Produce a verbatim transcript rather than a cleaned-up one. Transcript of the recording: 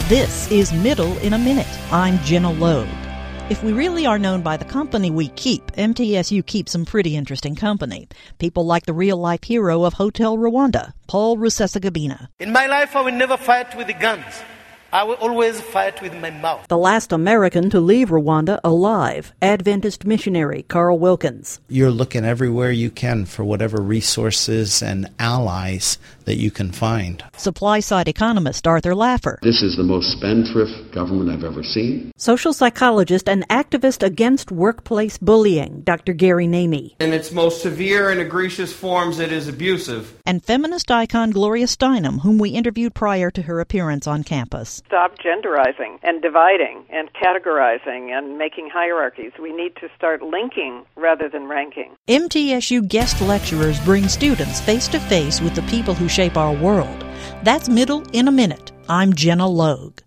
This is Middle in a Minute. I'm Jenna Logue. If we really are known by the company we keep, M T S U keeps some pretty interesting company. People like the real-life hero of Hotel Rwanda, Paul Rusesabagina. In my life, I will never fight with the guns. I will always fight with my mouth. The last American to leave Rwanda alive, Adventist missionary Carl Wilkins. You're looking everywhere you can for whatever resources and allies that you can find. Supply-side economist Arthur Laffer. This is the most spendthrift government I've ever seen. Social psychologist and activist against workplace bullying, Doctor Gary Namey. In its most severe and egregious forms, it is abusive. And feminist icon Gloria Steinem, whom we interviewed prior to her appearance on campus. Stop genderizing and dividing and categorizing and making hierarchies. We need to start linking rather than ranking. M T S U guest lecturers bring students face-to-face with the people who shape our world. That's Middle in a Minute. I'm Jenna Logue.